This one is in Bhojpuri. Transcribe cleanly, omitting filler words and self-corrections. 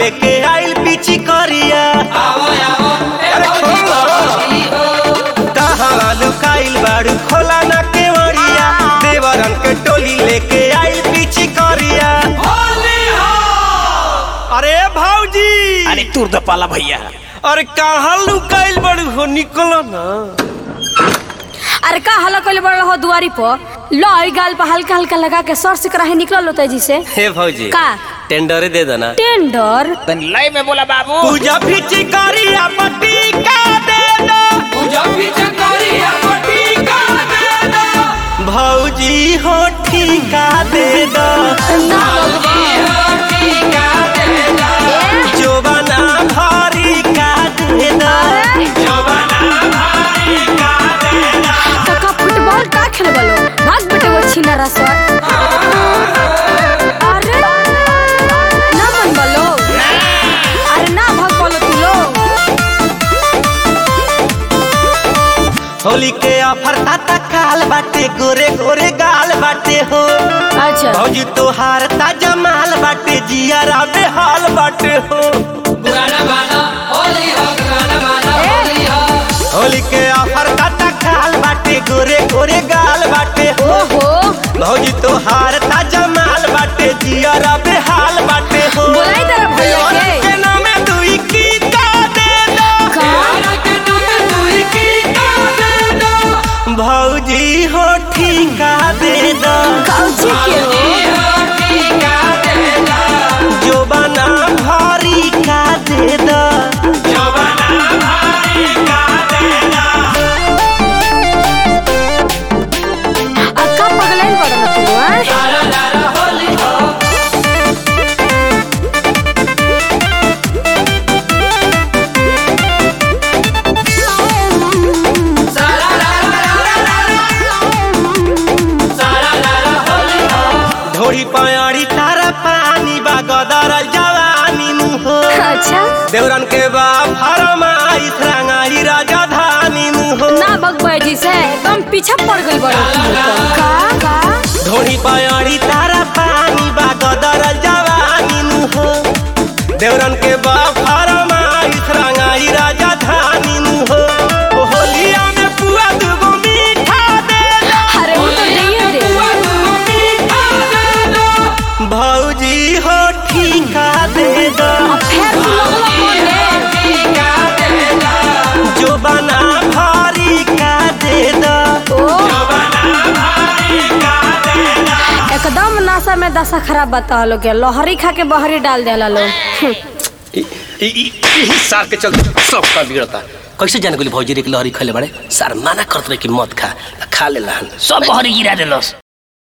लेके आइल पीछी करिया कहाँ लुकाइल बाड़ू खोला ना केवड़िया देवरन के टोली लेके आइल पीछी करिया। अरे भाऊजी अरे तूर द पाला भैया। अरे कहाँ लुकाइल बाड़ू हो निकलो ना। अरे का हल्ला कइले बड़ हो दुआरी पर लई गाल पर हल्का हल्का लगा के सर से कराहे निकल होता जी से। हे भाऊजी का टेंडर दे देना। टेंडर तन लय में बोला बाबू। पूजा पीछी करिया पट्टी का दे दो। पूजा पीछे करिया पट्टी का दे दो। भाऊजी हो ठीका दे दो। ना भगवान ठीका दे दो। जोबाना भारी का दे दो। जोबाना भारी का दे दो। काका फुटबॉल का खेल बोलो भाग बेटे वो छीना रसवा। अरे ना मन बोलो अरे ना भाग बोलो तू लोग। होली के ऑफर ताता काल बाटे गोरे गोरे गाल बाटे हो। अच्छा भौजी तोहार ताजा माल बाटे जिया राबे हाल बाटे हो। पुराना बाना होली हो पुराना बाना होली हो। होली के ऑफर ताता काल बाटे गोरे गोरे गाल बाटे हो। ओहो भौजी तोहार ताजा माल बाटे जिया राबे हाल बाटे हो। बोलाई तेरा भैया के नामे दुई की का दे दो। का प्यार के नाम दूरी की का दे दो। भौजी हो ठीका दे दो। कौची के हो ठीका दे दो। जोबाना भारी का दे दो। जोबाना भारी का दे दो। अक्का पगलाइन पड़ा तू हां। लाला लाला होली हो। सारा लाला सारा लाला होली हो। ढोरी पयाड़ी तारा पानी बा गदरल जवानी नु हो। अच्छा देवरन के बा फरमाई रंगाई राजधानी नु हो। ना भगवाई जी से एकदम पीछे पड़ गई बड़ा का का ढोरी पयाड़ी तारा पानी बा गदरल जवानी नु हो। देवरन के बा फरमाई रंगाई राजधानी नु हो। ओ होलिया में पुआ दुगो मीठा दे दो। अरे वो तो नहीं दे भौजी हो ठीका दे दो। अब फिर तू लगला बोले जोबाना भारी का दे दो। ओ एकदम नासा में दशा खराब बता लो के लहरी खा के बहरी डाल देला लोग। सार के चल सब का बिगड़ता। कैसे जाने गोली भौजी रे के लहरी खले बड़े सार माना करत रहे कि मत खा ले लहन सब बहरी गिरा देलस।